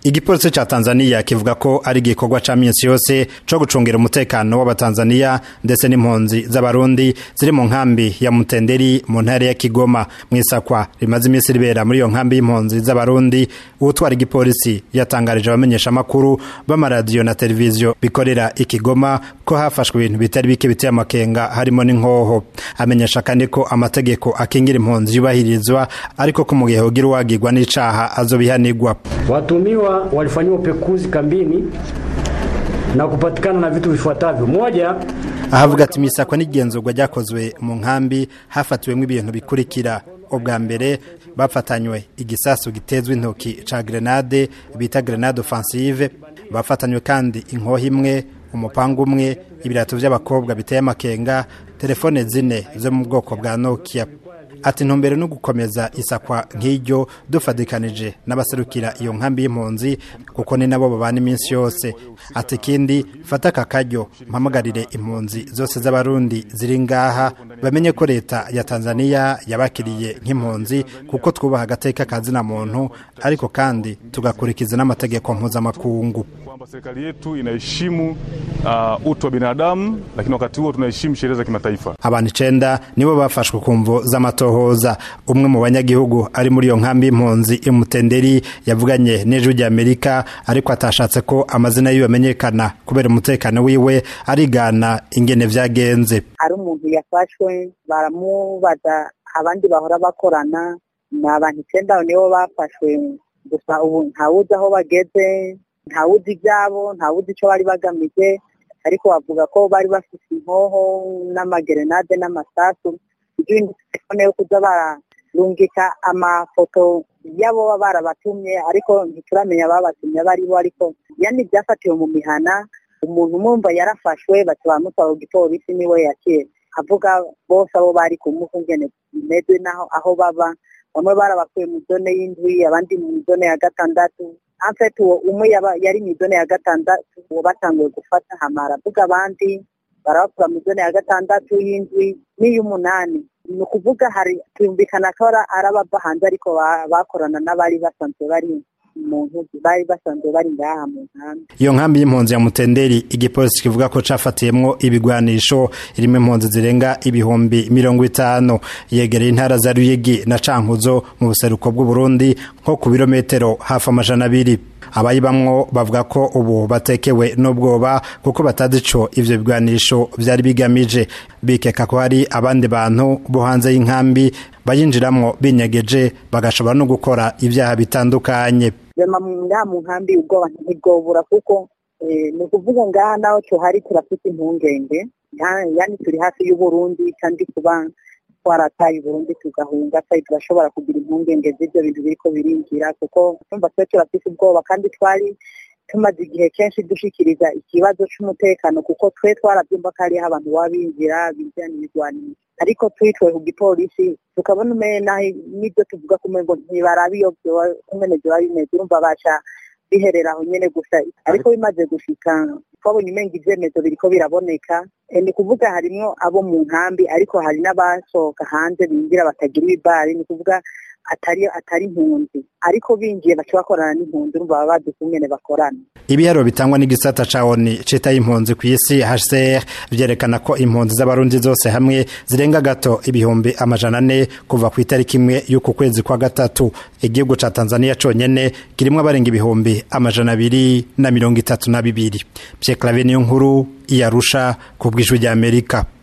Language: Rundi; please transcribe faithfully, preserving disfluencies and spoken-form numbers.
Igipolisi ca Tanzania kivuga ko ari igikorwa ca minsi yose co gucungira umutekano w'abatanzania ndetse n'impunzi z'abarundi ziri mu nkambi ya Mutenderi mu ntara ya Kigoma. Mwisakwa rimaze iminsi ribera muri iyo nkambi y'impunzi z'abarundi, utwara igipolisi yatangarije abamenyesha makuru b'amaradiyo na televiziyo bikorera i Kigoma ko hafashwe ibintu bitari bike biteye amakenga harimo n'inkoho. Amenyesha kandi ko amategeko akingira impunzi yubahirizwa, ariko ko mu gihe hogira uwagirwa n'icaha azobihanirwa. Watumiwa walifanywa upekuzi kambini na kupatikana na vitu vifuatavyo. Moja, ahavuga ati misakwa n'igenzurwa ryakozwe mu nkambi hafatiwemo ibintu bikurikira. Ubwa mbere bafatanywe igisasu gitezwe intoki ca grenade bita grenade offensive, bafatanywe kandi inkoho imwe, umupanga umwe, ibirato by'abakobwa biteye amakenga, telefone zine zo mu bwoko bwa Nokia. Ati ntumbere no gukomeza isakwa nk'iryo dufadikanije n'abaserukira iyo nkambi y'impunzi kuko ni nabo babana iminsi yose. Ati kindi fata kakaryo mpamagarire impunzi zose z'abarundi ziri ngaha bamenye ko leta ya Tanzania yabakiriye nk'impunzi kuko twubaha agateka kazina muntu, ariko kandi tugakurikiza n'amategeko mpuzamakungu. Serikali yetu inaheshimu uh, utu wa binadamu, lakini wakati huo tunaheshimu sheria za kimataifa. Abantu icenda nibo bafashwe kumvo z'amatohoza. Umwe mu banyagihugu ari muri iyo nkambi y'impunzi imutenderi yavuganye n'Ijwi ry'Amerika, ariko atashatse ko amazina yiwe amenyekana kubera umutekano wiwe, arigana ingene vyagenze. Ari umuntu yafashwe baramubaza abandi bahora bakorana n'abantu icenda nibo bafashwe, gusa ubu ntawuzi aho bageze, ntawuzi ibyabo, ntawuzi icyo bari bagamije, ariko bavuga ko bari bafite inkoho n'amagerenade n'amasasu. Ibindi telefone yo kuza bararungika amafoto yabo barabatumye, ariko ntituramenya babatumye baribo, ariko yani byafatiwe mu mihana. Umuntu mumva yarafashwe batwamutwa igipolisi niwe yakiye avuga bose abo bari kumukungene medwe naho aho baba. Bamwe barabakuye mu zone y'indwi, abandi mu zone ya gatandatu. Amfetu umwe yari mu zone ya gatandatu batanguye gufata hamara, buga abandi barakura mu zone ya gatandatu y'indwi n'iy'umunani. Ni ukuvuga hari twumvikana ko arabava hanze, ariko bakorana n'abari basanzwe bari umuntu bari basanzwe bari ngaha mu nkambi. Iyo nkambi y'impunzi ya Mutenderi igipolisi kivuga ko cafatiyemwo ibigwanisho irimo impunzi zirenga ibihumbi mirongo itanu, yegereye intara za Ruyigi na Cankuzo mu buseruko bw'u Burundi nko ku birometero hafi amajana abiri. Abayibamwo bavuga ko ubu batekewe n'ubwoba kuko batazi ico ivyo bigwanisho vyari bigamije. Bikeka ko hari abandi bantu bo hanze y'inkambi bayinjiramwo binyegeje bagashobora no gukora ibyaha bitandukanye. Bema mu nkambi ubwoba ntibwobura kuko ni ukuvuga ngaha naho cyo hari turafite impungenge, yani turi hafi y'u Burundi kandi kuba twarataye Burundi tugahunga sai turashobora kugira impungenge z'ibyo bintu biriko birinjira, kuko numva twe turafite ubwoba kandi twari tumaze igihe kenshi dushikiriza ikibazo c'umutekano, kuko twe twarabyumva ko hariho abantu babinjira bijyana ibigwanisho, ariko twitwe ku gipolisi tukabona umena n'ibyo tuvuga kumengo ntibarabiyo kumene byo bimeze, urumva baca biherera aho nyene gusa. Ariko bimaze gushika twabonye umenga ivyemezo biriko biraboneka. Ni kuvuga harimwo abo mu nkambi, ariko hari n'abasohoka hanze binjira batagira ibibari, ni kuvuga atari atari impunzi, ariko binjiye baca bakorana n'impunzi, urumva baba bazi kumene bakorana. Ibiharo bitangwa n'igisata ca O N U cita impunzi ku isi H C R vyerekana ko impunzi z'abarundi zose hamwe zirenga gato ibihumbi amajana ane kuva ku itariki imwe y'uku kwezi kwa gatatu. Igihugu ca Tanzania conyene kirimwo abarenga ibihumbi amajana abiri na mirongo itatu na bibiri. Pierre Claver Niyonkuru, Arusha, ku bw'Ijwi ry'Amerika.